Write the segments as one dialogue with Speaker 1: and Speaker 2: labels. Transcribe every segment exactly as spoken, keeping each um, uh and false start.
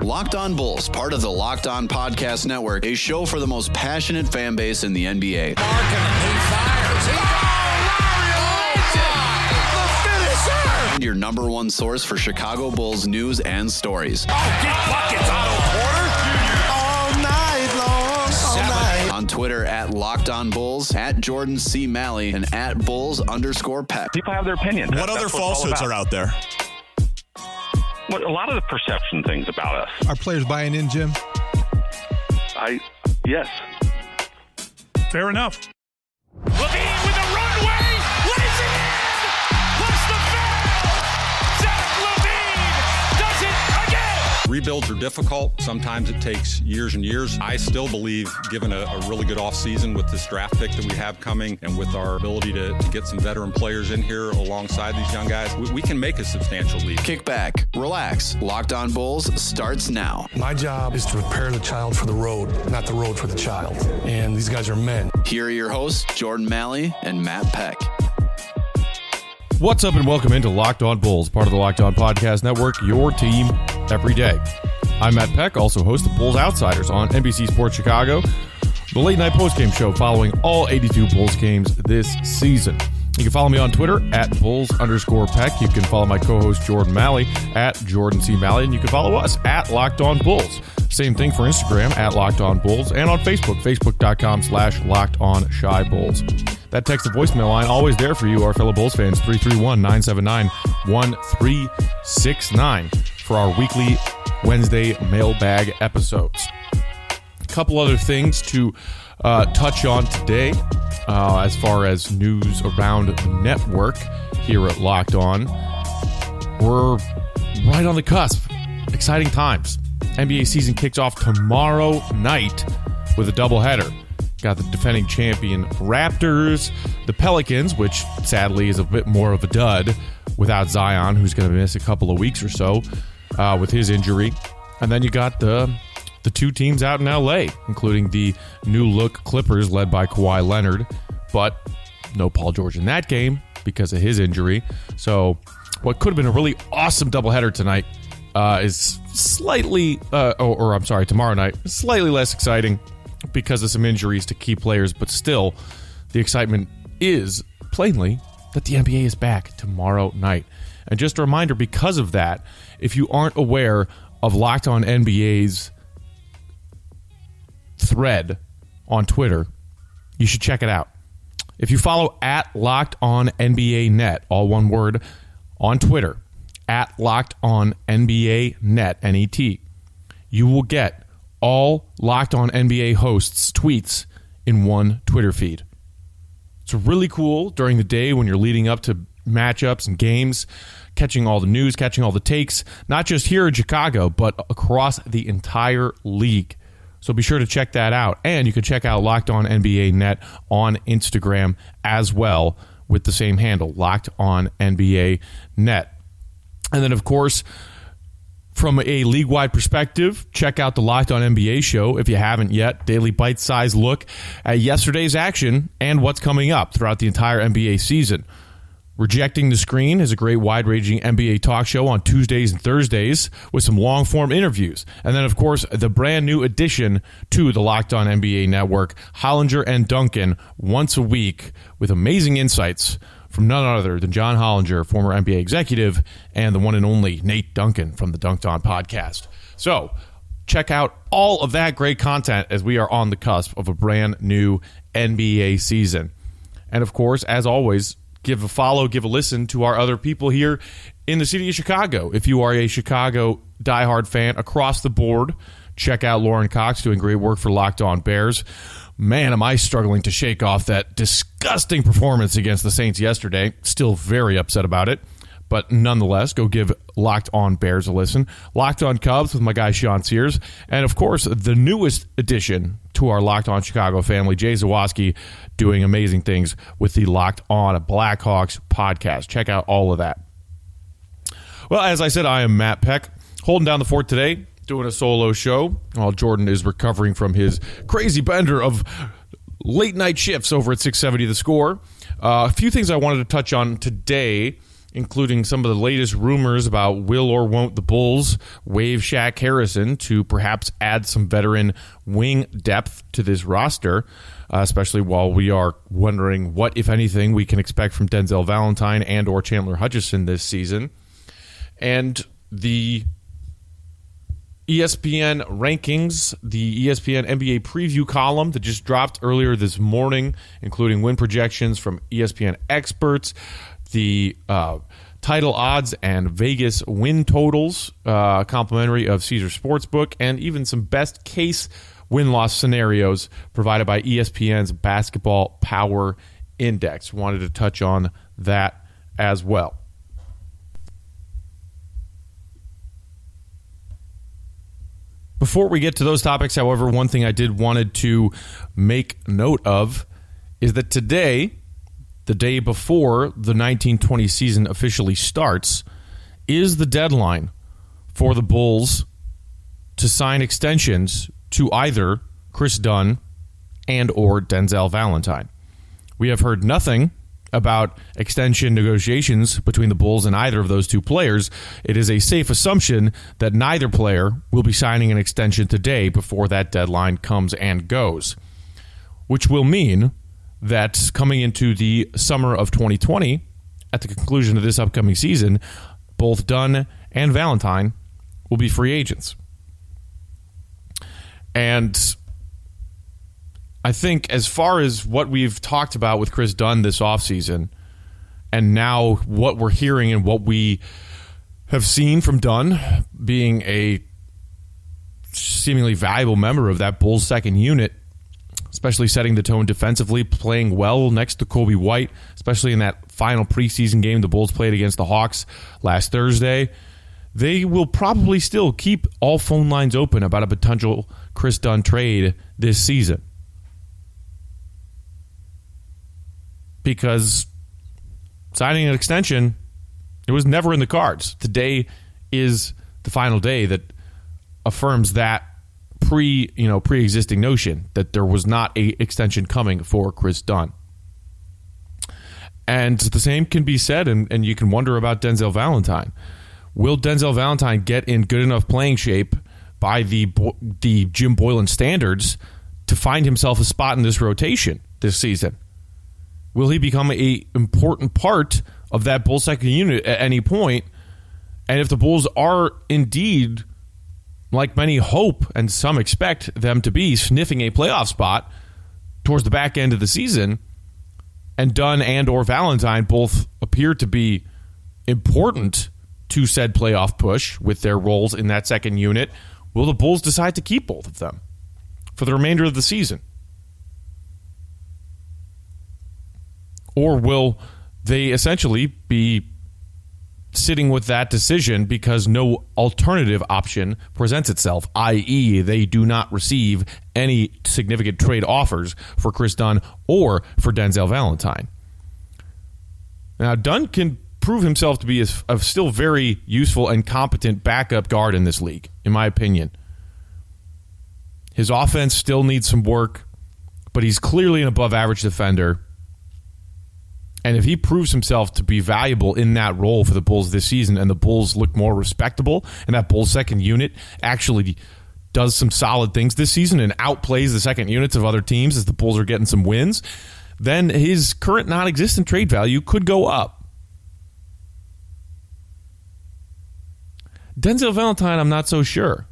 Speaker 1: Locked On Bulls, part of the Locked On Podcast Network, a show for the most passionate fan base in the N B A.
Speaker 2: Markkanen, he fires. He
Speaker 1: And your number one source for Chicago Bulls news and stories.
Speaker 2: Oh, get buckets, Otto Porter.
Speaker 3: All night long, all night.
Speaker 1: On Twitter at Locked On Bulls, at Jordan C. Malley, and at Bulls underscore Peck.
Speaker 4: People have their opinions.
Speaker 5: What
Speaker 4: That's
Speaker 5: other
Speaker 4: what
Speaker 5: falsehoods are out there?
Speaker 4: What, a lot of the perception things about us.
Speaker 6: Are players buying in, Jim?
Speaker 4: I, yes.
Speaker 7: Fair enough.
Speaker 2: Levine with a runway. Lays it in. Plus the foul. Zach Levine does it again.
Speaker 8: Rebuilds are difficult. Sometimes it takes years and years. I still believe, given a, a really good offseason with this draft pick that we have coming and with our ability to, to get some veteran players in here alongside these young guys, we, we can make a substantial leap.
Speaker 1: Kick back, relax. Locked On Bulls starts now.
Speaker 9: My job is to prepare the child for the road, not the road for the child. And these guys are men.
Speaker 1: Here are your hosts, Jordan Malley and Matt Peck.
Speaker 10: What's up and welcome into Locked On Bulls, part of the Locked On Podcast Network, your team every day. I'm Matt Peck, also host of Bulls Outsiders on N B C Sports Chicago, the late night postgame show following all eighty-two Bulls games this season. You can follow me on Twitter at Bulls underscore Peck. You can follow my co-host Jordan Malley at Jordan C. Malley, and you can follow us at Locked On Bulls. Same thing for Instagram at Locked On Bulls, and on Facebook, facebook.com slash Locked On Shy Bulls. That text to voicemail line always there for you, our fellow Bulls fans, three three one, nine seven nine, one three six nine for our weekly Wednesday mailbag episodes. A couple other things to uh, touch on today uh, as far as news around the network here at Locked On. We're right on the cusp. Exciting times. N B A season kicks off tomorrow night with a doubleheader. Got the defending champion Raptors, the Pelicans, which sadly is a bit more of a dud without Zion, who's going to miss a couple of weeks or so uh, with his injury. And then you got the the two teams out in L A, including the new-look Clippers led by Kawhi Leonard, but no Paul George in that game because of his injury. So what could have been a really awesome doubleheader tonight uh, is slightly, uh, or, or I'm sorry, tomorrow night, slightly less exciting because of some injuries to key players, but still, the excitement is plainly that the N B A is back tomorrow night. And just a reminder, because of that, if you aren't aware of Locked On N B A's thread on Twitter, you should check it out. If you follow at Locked On N B A Net, all one word, on Twitter, at Locked On N B A Net, N E T, you will get all Locked On N B A hosts' tweets in one Twitter feed. It's really cool during the day when you're leading up to matchups and games, catching all the news, catching all the takes, not just here in Chicago, but across the entire league. So be sure to check that out. And you can check out Locked On N B A Net on Instagram as well with the same handle, Locked On N B A Net. And then, of course, from a league-wide perspective, check out the Locked On N B A show if you haven't yet. Daily bite-sized look at yesterday's action and what's coming up throughout the entire N B A season. Rejecting the Screen is a great wide-ranging N B A talk show on Tuesdays and Thursdays with some long-form interviews. And then, of course, the brand-new addition to the Locked On N B A network, Hollinger and Duncan, once a week with amazing insights from none other than John Hollinger, former N B A executive, and the one and only Nate Duncan from the Dunked On podcast. So check out all of that great content as we are on the cusp of a brand new N B A season. And of course, as always, give a follow, give a listen to our other people here in the city of Chicago. If you are a Chicago diehard fan across the board, check out Lauren Cox doing great work for Locked On Bears. Man, am I struggling to shake off that disgusting performance against the Saints yesterday. Still very upset about it. But nonetheless, go give Locked On Bears a listen. Locked On Cubs with my guy Sean Sears. And, of course, the newest addition to our Locked On Chicago family, Jay Zawoski, doing amazing things with the Locked On Blackhawks podcast. Check out all of that. Well, as I said, I am Matt Peck, holding down the fort today, doing a solo show while Jordan is recovering from his crazy bender of late night shifts over at six seventy The Score. Uh, a few things I wanted to touch on today including some of the latest rumors about will or won't the Bulls waive Shaq Harrison to perhaps add some veteran wing depth to this roster, uh, especially while we are wondering what, if anything, we can expect from Denzel Valentine and or Chandler Hutchison this season. And the E S P N rankings, the E S P N N B A preview column that just dropped earlier this morning, including win projections from E S P N experts, the uh, title odds and Vegas win totals, uh, complimentary of Caesar Sportsbook, and even some best case win-loss scenarios provided by E S P N's Basketball Power Index. Wanted to touch on that as well. Before we get to those topics, however, one thing I did wanted to make note of is that today, the day before the nineteen twenty season officially starts, is the deadline for the Bulls to sign extensions to either Chris Dunn and or Denzel Valentine. We have heard nothing about extension negotiations between the Bulls and either of those two players. It is a safe assumption that neither player will be signing an extension today before that deadline comes and goes, which will mean that coming into the summer of twenty twenty, at the conclusion of this upcoming season, both Dunn and Valentine will be free agents. And I think as far as what we've talked about with Chris Dunn this offseason, and now what we're hearing and what we have seen from Dunn being a seemingly valuable member of that Bulls second unit, especially setting the tone defensively, playing well next to Kobe White, especially in that final preseason game the Bulls played against the Hawks last Thursday, they will probably still keep all phone lines open about a potential Chris Dunn trade this season. Because signing an extension, it was never in the cards. Today is the final day that affirms that pre, you know, pre-existing notion that there was not a extension coming for Chris Dunn. And the same can be said, and, and you can wonder about Denzel Valentine. Will Denzel Valentine get in good enough playing shape by the the Jim Boylan standards to find himself a spot in this rotation this season? Will he become an important part of that Bulls second unit at any point? And if the Bulls are indeed, like many hope and some expect them to be, sniffing a playoff spot towards the back end of the season, and Dunn and or Valentine both appear to be important to said playoff push with their roles in that second unit, will the Bulls decide to keep both of them for the remainder of the season? Or will they essentially be sitting with that decision because no alternative option presents itself, that is they do not receive any significant trade offers for Chris Dunn or for Denzel Valentine? Now, Dunn can prove himself to be a, a still very useful and competent backup guard in this league, in my opinion. His offense still needs some work, but he's clearly an above-average defender. And if he proves himself to be valuable in that role for the Bulls this season, and the Bulls look more respectable, and that Bulls second unit actually does some solid things this season and outplays the second units of other teams as the Bulls are getting some wins, then his current non-existent trade value could go up. Denzel Valentine, I'm not so sure.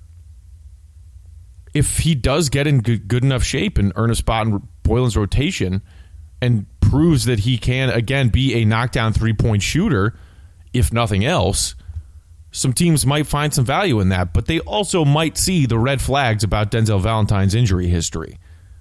Speaker 10: If he does get in good, good enough shape and earn a spot in Boylan's rotation and proves that he can, again, be a knockdown three-point shooter, if nothing else, some teams might find some value in that, but they also might see the red flags about Denzel Valentine's injury history.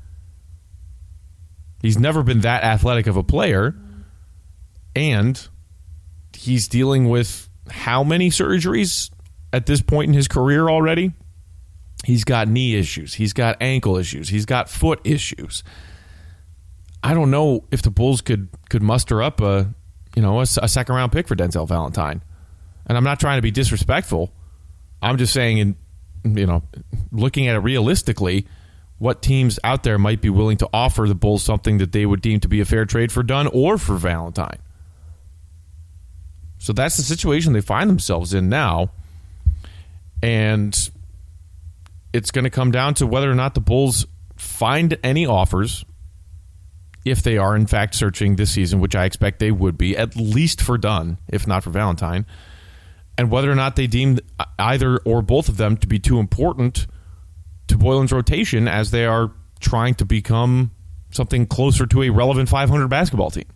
Speaker 10: He's never been that athletic of a player, and he's dealing with how many surgeries at this point in his career already? He's got knee issues. He's got ankle issues. He's got foot issues. I don't know if the Bulls could could muster up a, you know, a, a second round pick for Denzel Valentine. And I'm not trying to be disrespectful. I'm just saying, in you know, looking at it realistically, what teams out there might be willing to offer the Bulls something that they would deem to be a fair trade for Dunn or for Valentine. So that's the situation they find themselves in now. And it's going to come down to whether or not the Bulls find any offers, if they are in fact searching this season, which I expect they would be, at least for Dunn, if not for Valentine, and whether or not they deem either or both of them to be too important to Boylen's rotation as they are trying to become something closer to a relevant five hundred basketball team.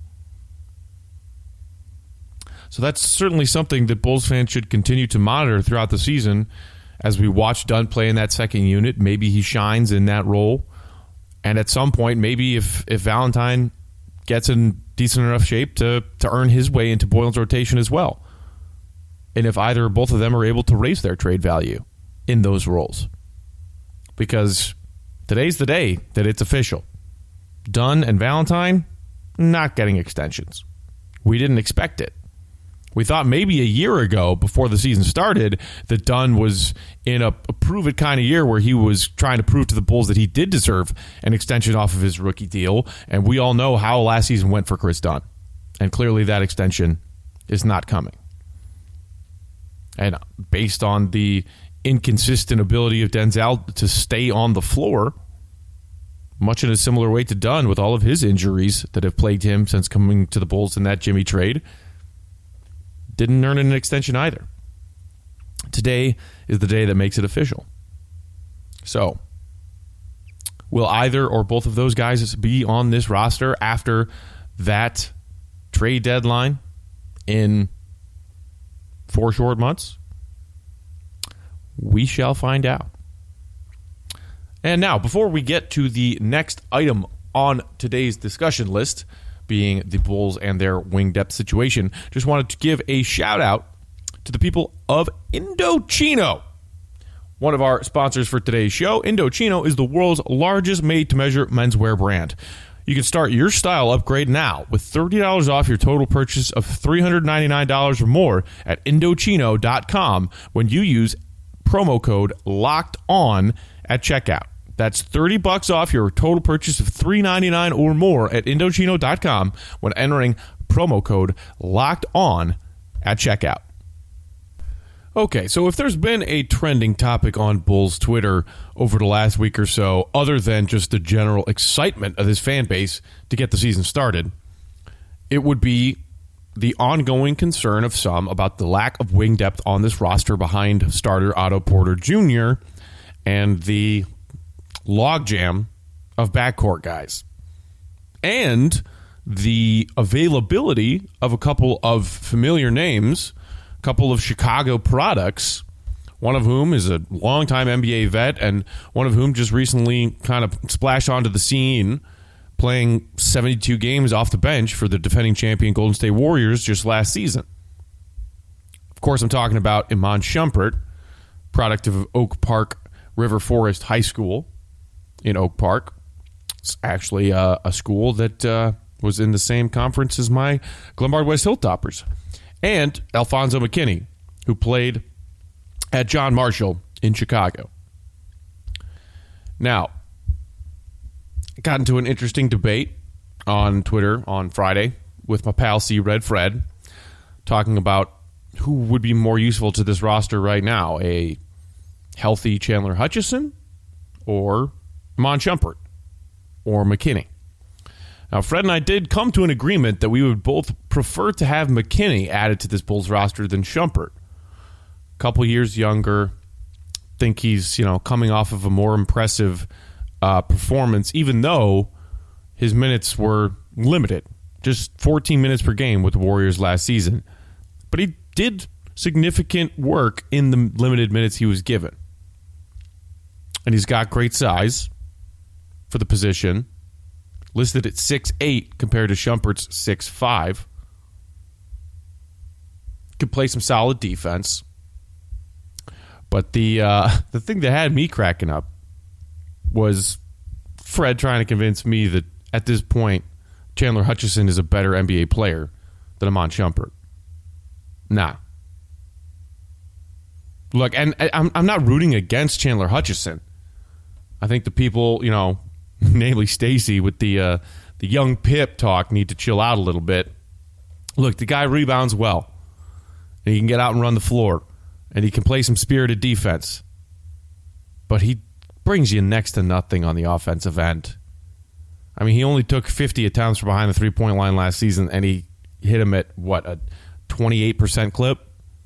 Speaker 10: So that's certainly something that Bulls fans should continue to monitor throughout the season as we watch Dunn play in that second unit. Maybe he shines in that role. And at some point, maybe if, if Valentine gets in decent enough shape to, to earn his way into Boylen's rotation as well. And if either or both of them are able to raise their trade value in those roles. Because today's the day that it's official. Dunn and Valentine, not getting extensions. We didn't expect it. We thought maybe a year ago, before the season started, that Dunn was in a, a prove-it kind of year where he was trying to prove to the Bulls that he did deserve an extension off of his rookie deal. And we all know how last season went for Chris Dunn. And clearly that extension is not coming. And based on the inconsistent ability of Denzel to stay on the floor, much in a similar way to Dunn with all of his injuries that have plagued him since coming to the Bulls in that Jimmy trade, didn't earn an extension either. Today is the day that makes it official. So, will either or both of those guys be on this roster after that trade deadline in four short months? We shall find out. And now, before we get to the next item on today's discussion list, being the Bulls and their wing depth situation, just wanted to give a shout out to the people of Indochino. One of our sponsors for today's show. Indochino is the world's largest made-to-measure menswear brand. You can start your style upgrade now with thirty dollars off your total purchase of three hundred ninety-nine dollars or more at Indochino dot com when you use promo code LOCKEDON at checkout. That's thirty bucks off your total purchase of three hundred ninety-nine dollars or more at Indochino dot com when entering promo code LOCKEDON at checkout. Okay, so if there's been a trending topic on Bulls Twitter over the last week or so, other than just the general excitement of this fan base to get the season started, it would be the ongoing concern of some about the lack of wing depth on this roster behind starter Otto Porter Junior and the logjam of backcourt guys, and the availability of a couple of familiar names, a couple of Chicago products, one of whom is a longtime N B A vet and one of whom just recently kind of splashed onto the scene playing seventy-two games off the bench for the defending champion Golden State Warriors just last season. Of course, I'm talking about Iman Shumpert, product of Oak Park River Forest High School in Oak Park. It's actually uh, a school that uh, was in the same conference as my Glenbard West Hilltoppers. And Alfonso McKinney, who played at John Marshall in Chicago. Now, I got into an interesting debate on Twitter on Friday with my pal C. Red Fred, talking about who would be more useful to this roster right now, a healthy Chandler Hutchison or Iman Shumpert or McKinney. Now, Fred and I did come to an agreement that we would both prefer to have McKinney added to this Bulls roster than Shumpert. A couple years younger. Think he's, you know, coming off of a more impressive uh, performance, even though his minutes were limited. Just fourteen minutes per game with the Warriors last season. But he did significant work in the limited minutes he was given. And he's got great size for the position, listed at six eight compared to Shumpert's six five. Could play some solid defense. But the uh, the thing that had me cracking up was Fred trying to convince me that at this point, Chandler Hutchison is a better N B A player than Iman Shumpert. Nah. Look, and I'm I'm not rooting against Chandler Hutchison. I think the people, you know, namely Stacy with the uh, the young Pip talk, need to chill out a little bit. Look, the guy rebounds well. and he can get out and run the floor, and he can play some spirited defense. But he brings you next to nothing on the offensive end. I mean, he only took fifty attempts from behind the three-point line last season, and he hit him at, what, a twenty-eight percent clip?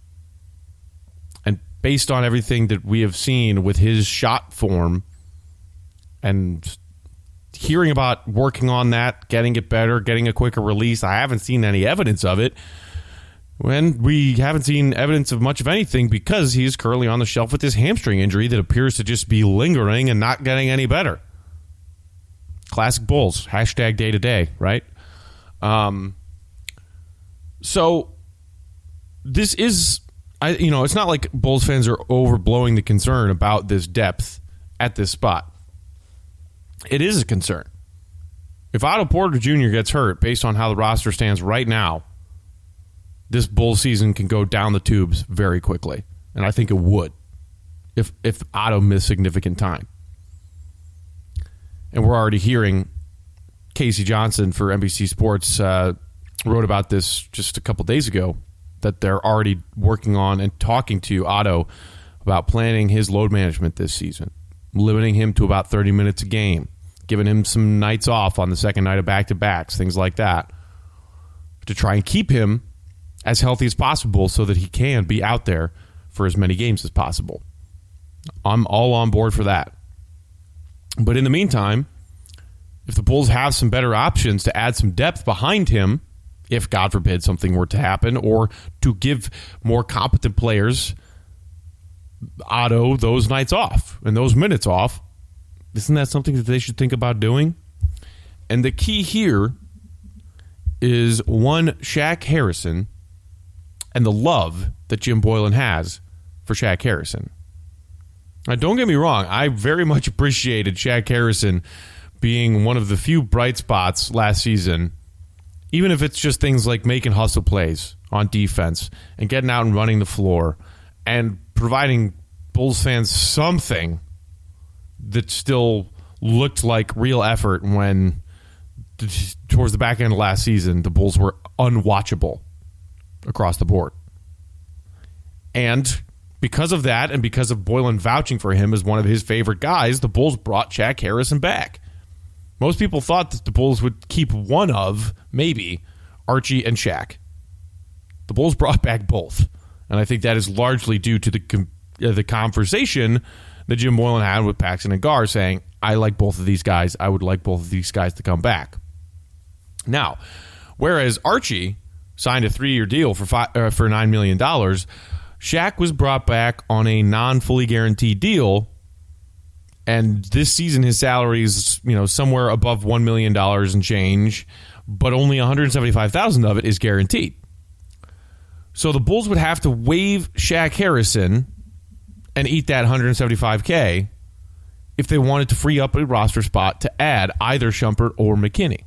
Speaker 10: And based on everything that we have seen with his shot form and hearing about working on that, getting it better, getting a quicker release, I haven't seen any evidence of it. When we haven't seen evidence of much of anything because he is currently on the shelf with this hamstring injury that appears to just be lingering and not getting any better. Classic Bulls. Hashtag day to day, right? Um, so this is, I you know, it's not like Bulls fans are overblowing the concern about this depth at this spot. It is a concern. If Otto Porter Junior gets hurt, based on how the roster stands right now, this Bulls season can go down the tubes very quickly. And I think it would if if Otto missed significant time. And we're already hearing Casey Johnson for N B C Sports uh, wrote about this just a couple days ago, that they're already working on and talking to Otto about planning his load management this season, limiting him to about thirty minutes a game, giving him some nights off on the second night of back-to-backs, things like that, to try and keep him as healthy as possible so that he can be out there for as many games as possible. I'm all on board for that. But in the meantime, if the Bulls have some better options to add some depth behind him, if, God forbid, something were to happen, or to give more competent players, Otto, those nights off and those minutes off, isn't that something that they should think about doing? And the key here is, one, Shaq Harrison and the love that Jim Boylen has for Shaq Harrison. Now, don't get me wrong, I very much appreciated Shaq Harrison being one of the few bright spots last season, even if it's just things like making hustle plays on defense and getting out and running the floor and providing Bulls fans something that still looked like real effort when, towards the back end of last season, the Bulls were unwatchable across the board. And because of that, and because of Boylen vouching for him as one of his favorite guys, the Bulls brought Shaq Harrison back. Most people thought that the Bulls would keep one of, maybe, Archie and Shaq. The Bulls brought back both. And I think that is largely due to the com- uh, the conversation that Jim Boylen had with Paxson and Gar, saying, I like both of these guys. I would like both of these guys to come back. Now, whereas Archie signed a three-year deal for five, uh, for nine million dollars, Shaq was brought back on a non-fully guaranteed deal, and this season his salary is, you know, somewhere above one million dollars and change, but only one hundred seventy-five thousand dollars of it is guaranteed. So the Bulls would have to waive Shaq Harrison and eat that one hundred seventy-five thousand dollars if they wanted to free up a roster spot to add either Shumpert or McKinney.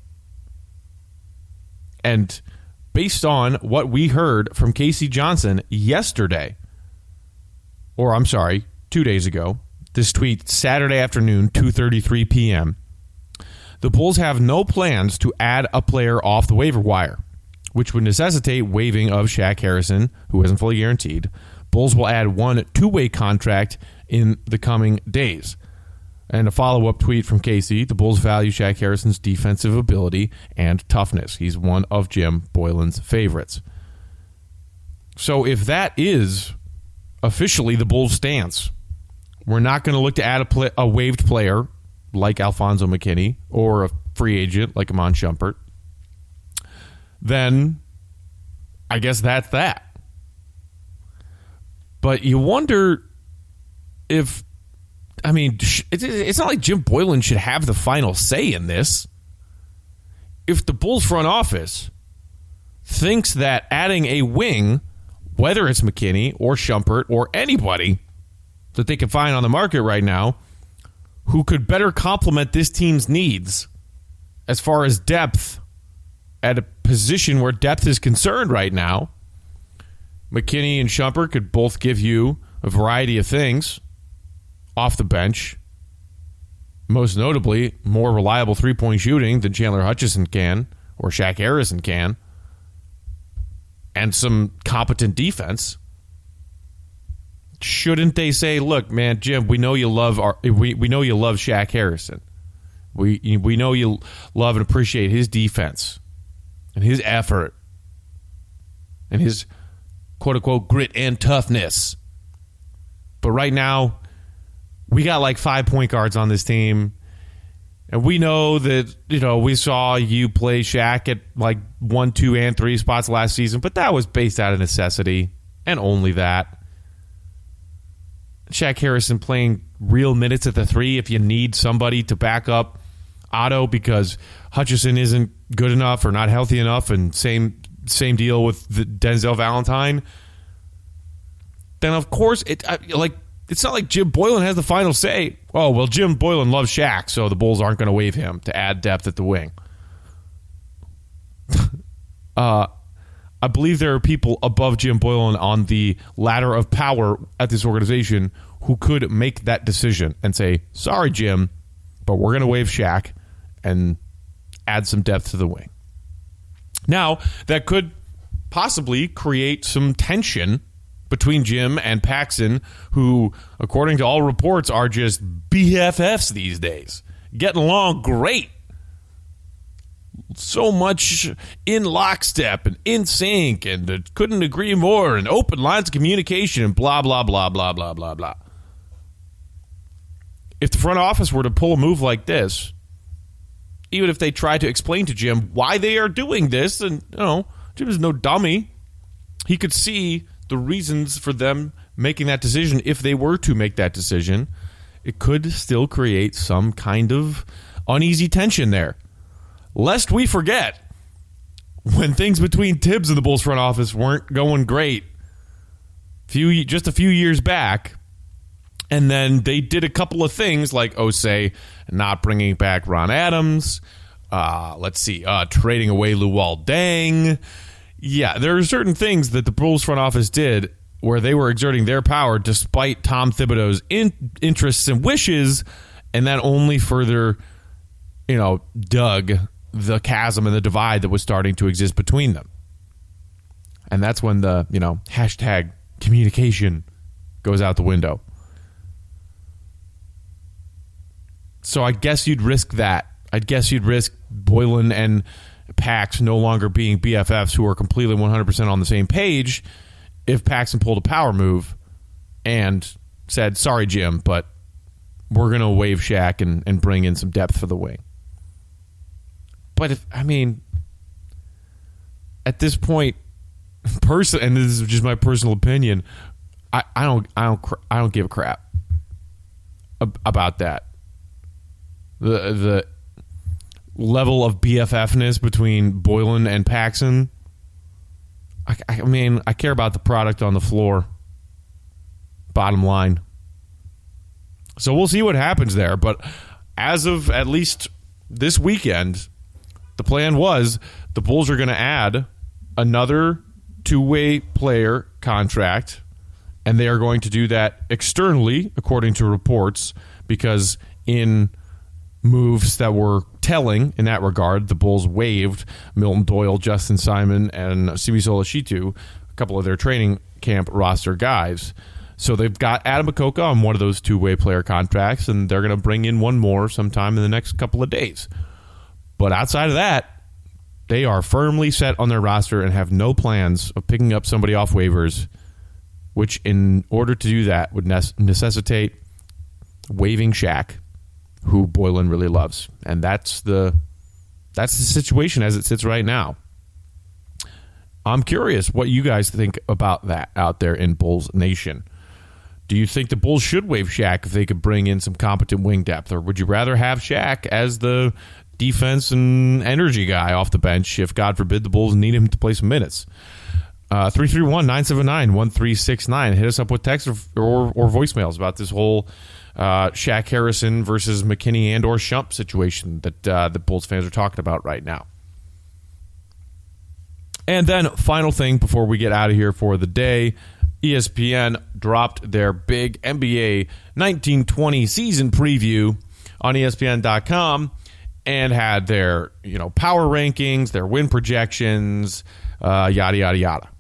Speaker 10: And based on what we heard from Casey Johnson yesterday, or I'm sorry, two days ago, this tweet, Saturday afternoon, two thirty-three p.m., the Bulls have no plans to add a player off the waiver wire, which would necessitate waiving of Shaq Harrison, who isn't fully guaranteed. Bulls will add one two-way contract in the coming days. And a follow-up tweet from Casey, the Bulls value Shaq Harrison's defensive ability and toughness. He's one of Jim Boylen's favorites. So if that is officially the Bulls' stance, we're not going to look to add a, play, a waived player like Alfonso McKinney or a free agent like Iman Shumpert, then I guess that's that. But you wonder if, I mean, it's not like Jim Boylen should have the final say in this. If the Bulls front office thinks that adding a wing, whether it's McKinney or Shumpert or anybody that they can find on the market right now who could better complement this team's needs as far as depth at a position where depth is concerned right now, McKinney and Shumpert could both give you a variety of things off the bench. Most notably, more reliable three-point shooting than Chandler Hutchison can or Shaq Harrison can. and some competent defense, shouldn't they say, look, man, Jim, we know you love our, we, we know you love Shaq Harrison. We we know you love and appreciate his defense and his effort and his quote-unquote grit and toughness. But right now, we got like five point guards on this team. And we know that, you know, we saw you play Shaq at like one, two, and three spots last season, but that was based out of necessity, and only that. Shaq Harrison playing real minutes at the three if you need somebody to back up Otto because Hutchison isn't good enough or not healthy enough, and same same deal with the Denzel Valentine. Then, of course, it I, like it's not like Jim Boylen has the final say. Oh, well, Jim Boylen loves Shaq, so the Bulls aren't going to waive him to add depth at the wing. uh, I believe there are people above Jim Boylen on the ladder of power at this organization who could make that decision and say, sorry, Jim, but we're going to waive Shaq and add some depth to the wing. Now, that could possibly create some tension between Jim and Paxson, who, according to all reports, are just B F Fs these days. Getting along great. So much in lockstep and in sync, and uh, couldn't agree more, and open lines of communication, and blah, blah, blah, blah, blah, blah, blah. If the front office were to pull a move like this, even if they tried to explain to Jim why they are doing this, and, you know, Jim is no dummy, he could see the reasons for them making that decision. If they were to make that decision, it could still create some kind of uneasy tension there. Lest we forget, when things between Tibbs and the Bulls front office weren't going great few just a few years back, and then they did a couple of things like, oh, say, not bringing back Ron Adams, uh, let's see, uh, trading away Luol Deng. Yeah, there are certain things that the Bulls front office did where they were exerting their power despite Tom Thibodeau's in- interests and wishes, and that only further, you know, dug the chasm and the divide that was starting to exist between them. And that's when the, you know, hashtag communication goes out the window. So I guess you'd risk that. I guess you'd risk Boylen and Pax no longer being B F Fs who are completely one hundred percent on the same page if Paxson pulled a power move and said, sorry, Jim, but we're going to waive Shaq and, and bring in some depth for the wing. But if, I mean, at this point, person, and this is just my personal opinion, I, I don't, I don't, I don't give a crap about that. The the level of B F F-ness between Boylen and Paxson, I, I mean, I care about the product on the floor. Bottom line. So we'll see what happens there. But as of at least this weekend, the plan was the Bulls are going to add another two-way player contract, and they are going to do that externally, according to reports, because in moves that were telling in that regard, the Bulls waived Milton Doyle, Justin Simon, and Simisola Shitu, a couple of their training camp roster guys. So they've got Adam Makoka on one of those two-way player contracts, and they're going to bring in one more sometime in the next couple of days. But outside of that, they are firmly set on their roster and have no plans of picking up somebody off waivers, which in order to do that would necessitate waiving Shaq, who Boylen really loves. And that's the that's the situation as it sits right now. I'm curious what you guys think about that out there in Bulls Nation. Do you think the Bulls should waive Shaq if they could bring in some competent wing depth? Or would you rather have Shaq as the defense and energy guy off the bench if, God forbid, the Bulls need him to play some minutes? Uh, three three one, nine seven nine, one three six nine. Hit us up with text or, or, or voicemails about this whole uh, Shaq Harrison versus McKinney and or Shump situation that uh, the Bulls fans are talking about right now. And then, final thing before we get out of here for the day, E S P N dropped their big N B A nineteen twenty season preview on E S P N dot com and had their, you know, power rankings, their win projections, uh, yada, yada, yada.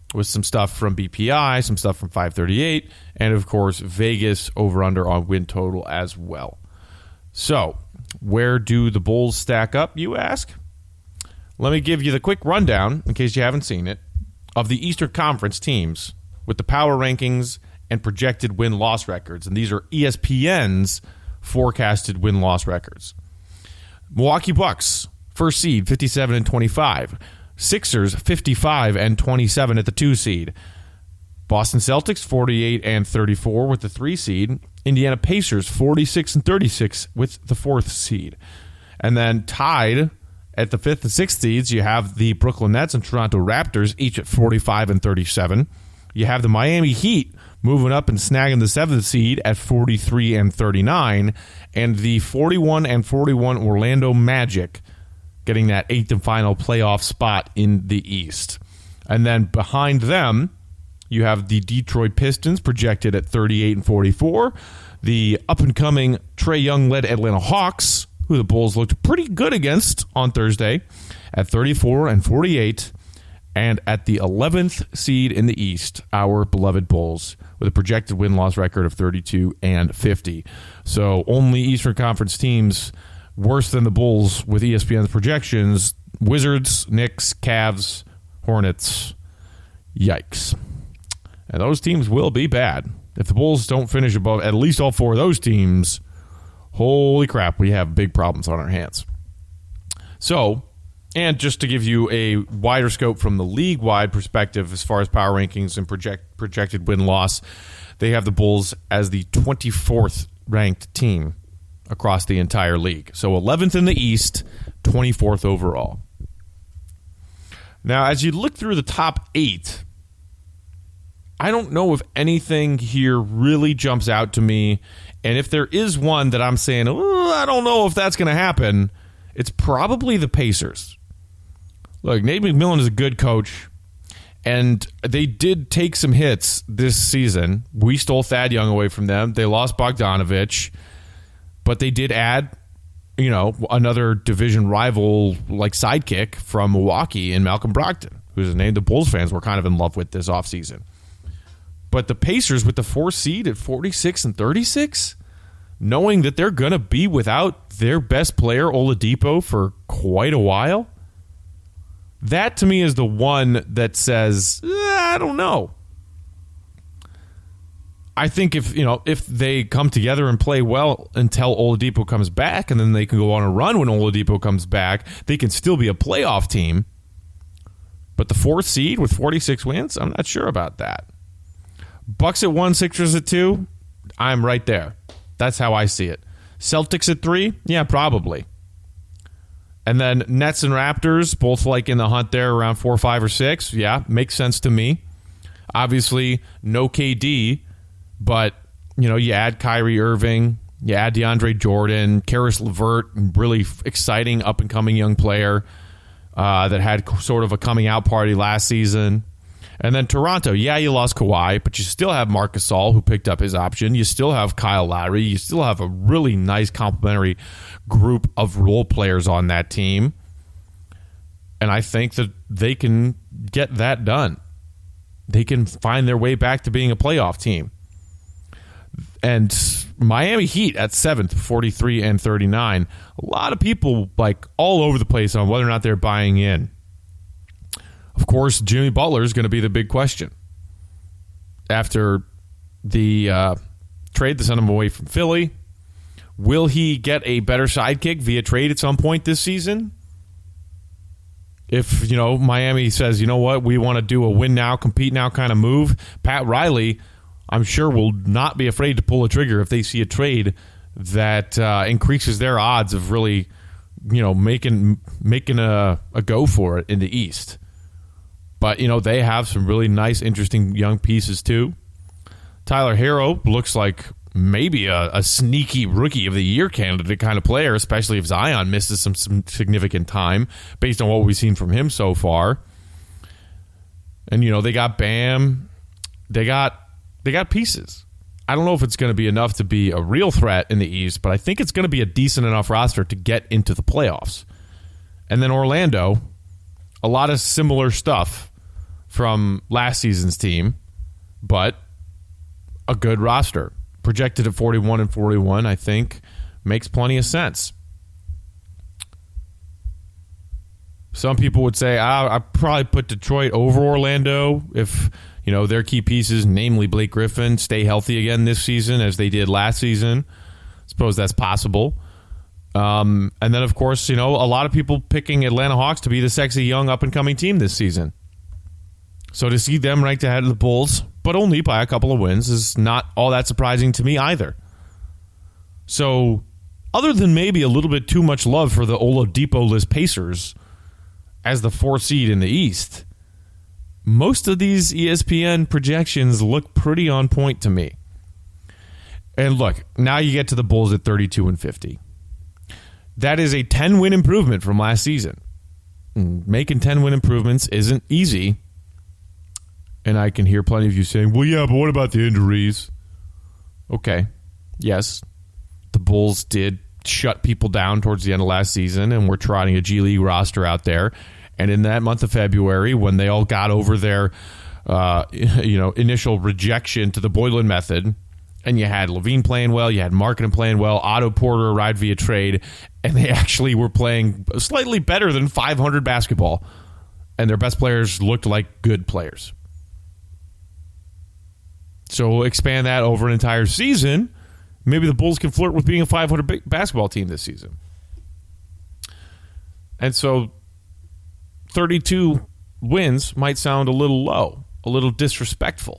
Speaker 10: with some stuff from B P I, some stuff from five thirty-eight, and of course Vegas over-under on win total as well. So, where do the Bulls stack up, you ask? Let me give you the quick rundown, in case you haven't seen it, of the Eastern Conference teams with the power rankings and projected win-loss records. And these are E S P N's forecasted win-loss records. Milwaukee Bucks, first seed, fifty-seven and twenty-five. Sixers, fifty-five and twenty-seven at the two seed. Boston Celtics, forty-eight and thirty-four with the three seed. Indiana Pacers, forty-six and thirty-six with the fourth seed. And then tied at the fifth and sixth seeds, you have the Brooklyn Nets and Toronto Raptors, each at forty-five and thirty-seven. You have the Miami Heat moving up and snagging the seventh seed at forty-three and thirty-nine, and the forty-one and forty-one Orlando Magic getting that eighth and final playoff spot in the East. And then behind them, you have the Detroit Pistons projected at thirty-eight and forty-four, the up-and-coming Trae Young-led Atlanta Hawks, who the Bulls looked pretty good against on Thursday, at thirty-four and forty-eight, and at the eleventh seed in the East, our beloved Bulls, with a projected win-loss record of thirty-two and fifty. So only Eastern Conference teams worse than the Bulls with E S P N's projections: Wizards, Knicks, Cavs, Hornets. Yikes. And those teams will be bad. If the Bulls don't finish above at least all four of those teams, holy crap, we have big problems on our hands. So, and just to give you a wider scope from the league-wide perspective as far as power rankings and project, projected win-loss, they have the Bulls as the twenty-fourth ranked team across the entire league. So eleventh in the East, twenty-fourth overall. Now, as you look through the top eight, I don't know if anything here really jumps out to me. And if there is one that I'm saying, oh, I don't know if that's going to happen, it's probably the Pacers. Look, Nate McMillan is a good coach, and they did take some hits this season. We stole Thad Young away from them. They lost Bogdanovich, but they did add, you know, another division rival like sidekick from Milwaukee in Malcolm Brogdon, who's a name the Bulls fans were kind of in love with this offseason. But the Pacers with the fourth seed at forty-six and thirty-six, knowing that they're going to be without their best player, Oladipo, for quite a while, that to me is the one that says, eh, I don't know. I think if, you know, if they come together and play well until Oladipo comes back, and then they can go on a run when Oladipo comes back, they can still be a playoff team. But the fourth seed with forty-six wins, I'm not sure about that. Bucks at one, Sixers at two, I'm right there. That's how I see it. Celtics at three, yeah, probably. And then Nets and Raptors, both like in the hunt there around four, five, or six. Yeah, makes sense to me. Obviously, no K D, but you know, you add Kyrie Irving, you add DeAndre Jordan, Karis LeVert, really exciting up and coming young player uh, that had sort of a coming out party last season. And then Toronto, yeah, you lost Kawhi, but you still have Marc Gasol, who picked up his option. You still have Kyle Lowry. You still have a really nice complementary group of role players on that team. And I think that they can get that done. They can find their way back to being a playoff team. And Miami Heat at seventh, forty-three and thirty-nine. A lot of people like all over the place on whether or not they're buying in. Of course, Jimmy Butler is going to be the big question. After the uh, trade that sent him away from Philly, will he get a better sidekick via trade at some point this season? If, you know, Miami says, you know what, we want to do a win now, compete now kind of move, Pat Riley, I'm sure, will not be afraid to pull a trigger if they see a trade that uh, increases their odds of really, you know, making making a, a go for it in the East. But, you know, they have some really nice, interesting young pieces, too. Tyler Hero looks like maybe a, a sneaky Rookie of the Year candidate kind of player, especially if Zion misses some, some significant time based on what we've seen from him so far. And, you know, they got Bam. They got they got pieces. I don't know if it's going to be enough to be a real threat in the East, but I think it's going to be a decent enough roster to get into the playoffs. And then Orlando, a lot of similar stuff from last season's team, but a good roster. Projected at forty-one and forty-one, I think, makes plenty of sense. Some people would say, ah, I'd probably put Detroit over Orlando if, you know, their key pieces, namely Blake Griffin, stay healthy again this season as they did last season. I suppose that's possible. Um, and then, of course, you know, a lot of people picking Atlanta Hawks to be the sexy, young, up-and-coming team this season. So to see them ranked ahead of the Bulls, but only by a couple of wins, is not all that surprising to me either. So, other than maybe a little bit too much love for the Oladipo-less Pacers as the fourth seed in the East, most of these E S P N projections look pretty on point to me. And look, now you get to the Bulls at thirty-two and fifty. That is a ten-win improvement from last season. Making ten-win improvements isn't easy. And I can hear plenty of you saying, well, yeah, but what about the injuries? Okay, yes, the Bulls did shut people down towards the end of last season, and we're trotting a G League roster out there. And in that month of February, when they all got over their uh, you know, initial rejection to the Boylan method, and you had Levine playing well, you had Markkanen playing well, Otto Porter arrived via trade, and they actually were playing slightly better than five hundred basketball, and their best players looked like good players. So expand that over an entire season. Maybe the Bulls can flirt with being a five hundred basketball team this season. And so thirty-two wins might sound a little low, a little disrespectful.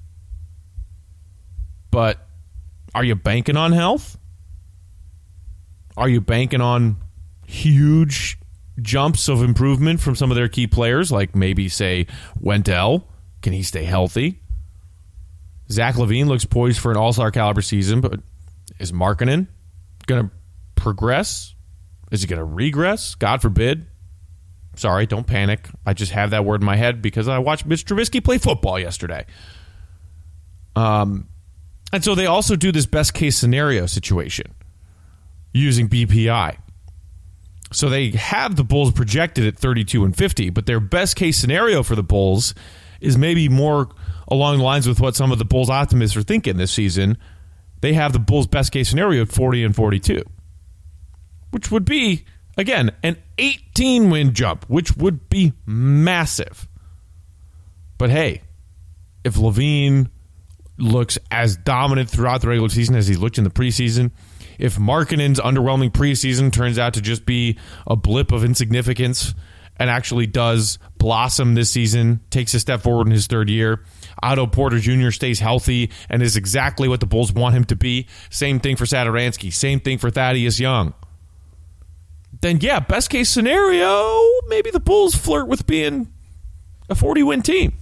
Speaker 10: But are you banking on health? Are you banking on huge jumps of improvement from some of their key players, like maybe, say, Wendell? Can he stay healthy? Zach LaVine looks poised for an all-star caliber season, but is Markkanen going to progress? Is he going to regress? God forbid. Sorry, don't panic. I just have that word in my head because I watched Mitch Trubisky play football yesterday. Um, and so they also do this best-case scenario situation using B P I. So they have the Bulls projected at thirty-two and fifty, but their best-case scenario for the Bulls is maybe more along the lines with what some of the Bulls optimists are thinking this season. They have the Bulls' best-case scenario at forty and forty-two, which would be, again, an eighteen-win jump, which would be massive. But hey, if LaVine looks as dominant throughout the regular season as he looked in the preseason, if Markkanen's underwhelming preseason turns out to just be a blip of insignificance and actually does blossom this season, takes a step forward in his third year, Otto Porter Junior stays healthy and is exactly what the Bulls want him to be, same thing for Satoransky, same thing for Thaddeus Young, then yeah, best case scenario, maybe the Bulls flirt with being a forty-win team.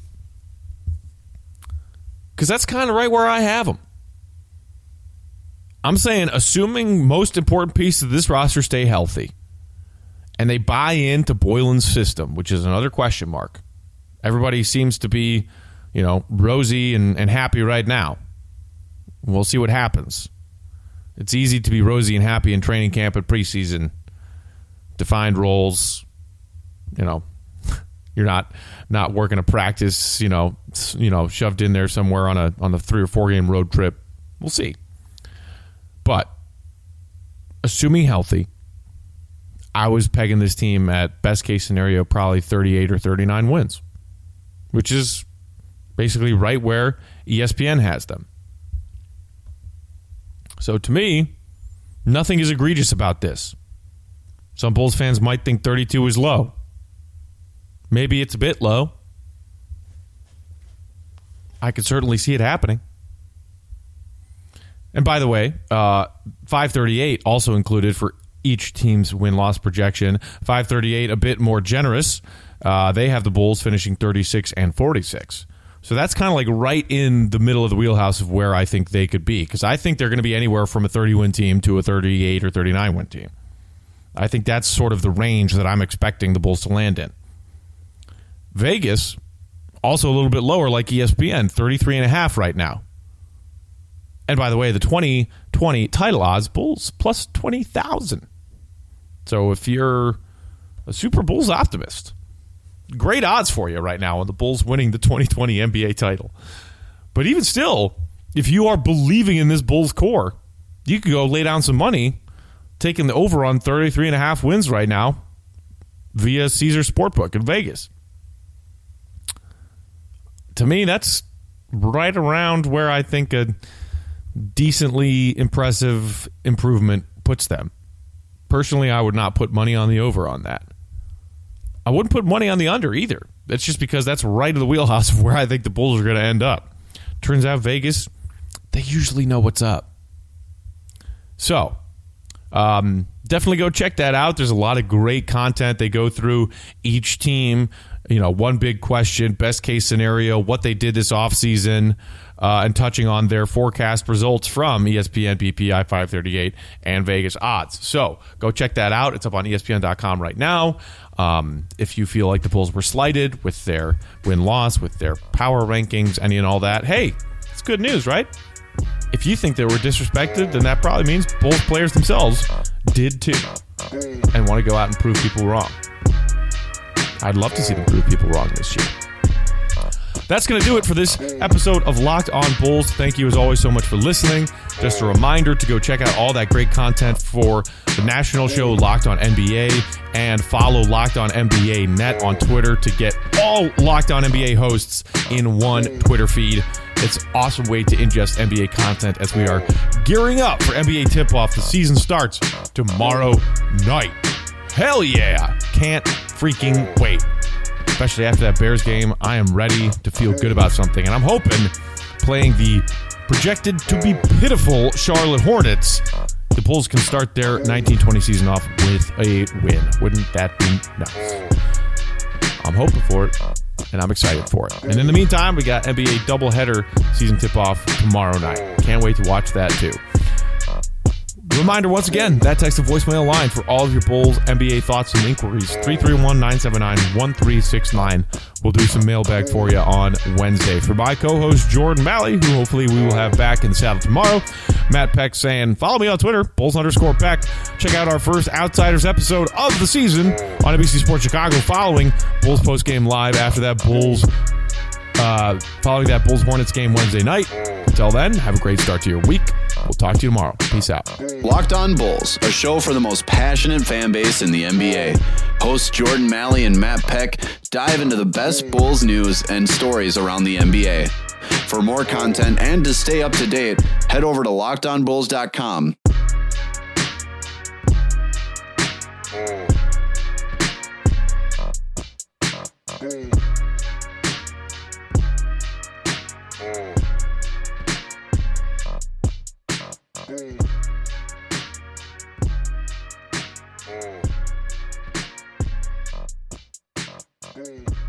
Speaker 10: Because that's kind of right where I have them. I'm saying, assuming most important pieces of this roster stay healthy, and they buy into Boylan's system, which is another question mark. Everybody seems to be, you know, rosy and, and happy right now. We'll see what happens. It's easy to be rosy and happy in training camp and preseason. Defined roles, you know, you're not not working a practice, you know, you know, shoved in there somewhere on a on a three or four game road trip. We'll see. But assuming healthy, I was pegging this team at best case scenario probably thirty-eight or thirty-nine wins, which is basically right where E S P N has them. So to me, nothing is egregious about this. Some Bulls fans might think thirty-two is low. Maybe it's a bit low. I could certainly see it happening. And by the way, uh, five thirty-eight also included for each team's win-loss projection. five thirty-eight a bit more generous. Uh, they have the Bulls finishing thirty-six and forty-six. So that's kind of like right in the middle of the wheelhouse of where I think they could be. Because I think they're going to be anywhere from a thirty-win team to a thirty-eight or thirty-nine-win team. I think that's sort of the range that I'm expecting the Bulls to land in. Vegas, also a little bit lower like E S P N, thirty-three and a half right now. And by the way, the twenty twenty title odds, Bulls plus twenty thousand. So if you're a Super Bulls optimist, great odds for you right now on the Bulls winning the twenty twenty N B A title. But even still, if you are believing in this Bulls core, you could go lay down some money, taking the over on thirty-three and a half wins right now via Caesars Sportbook in Vegas. To me, that's right around where I think a decently impressive improvement puts them. Personally, I would not put money on the over on that. I wouldn't put money on the under either. That's just because that's right in the wheelhouse of where I think the Bulls are going to end up. Turns out Vegas, they usually know what's up. So, um, definitely go check that out. There's a lot of great content. They go through each team, you know, one big question, best case scenario, what they did this offseason, uh, and touching on their forecast results from E S P N, B P I five thirty-eight, and Vegas odds. So go check that out. It's up on E S P N dot com right now. Um, if you feel like the Bulls were slighted with their win-loss, with their power rankings, any and all that, hey, it's good news, right? If you think they were disrespected, then that probably means Bulls players themselves did too and want to go out and prove people wrong. I'd love to see them prove people wrong this year. That's going to do it for this episode of Locked On Bulls. Thank you as always so much for listening. Just a reminder to go check out all that great content for the national show Locked On N B A and follow Locked On N B A Net on Twitter to get all Locked On N B A hosts in one Twitter feed. It's an awesome way to ingest N B A content as we are gearing up for N B A tip-off. The season starts tomorrow night. Hell yeah. Can't freaking wait. Especially after that Bears game, I am ready to feel good about something. And I'm hoping playing the projected to be pitiful Charlotte Hornets, the Bulls can start their nineteen twenty season off with a win. Wouldn't that be nice? I'm hoping for it, and I'm excited for it. And in the meantime, we got N B A doubleheader season tip-off tomorrow night. Can't wait to watch that too. Reminder once again, that text to voicemail line for all of your Bulls N B A thoughts and inquiries, three three one, nine seven nine, one three six nine. We'll do some mailbag for you on Wednesday. For my co-host, Jordan Malley, who hopefully we will have back in the saddle tomorrow, Matt Peck saying, follow me on Twitter, Bulls underscore Peck. Check out our first Outsiders episode of the season on N B C Sports Chicago following Bulls postgame live after that Bulls Uh, following that Bulls Hornets game Wednesday night. Until then, have a great start to your week. We'll talk to you tomorrow. Peace out.
Speaker 1: Locked On Bulls, a show for the most passionate fan base in the N B A. Hosts Jordan Malley and Matt Peck dive into the best Bulls news and stories around the N B A. For more content and to stay up to date, head over to locked on bulls dot com.
Speaker 3: Hey.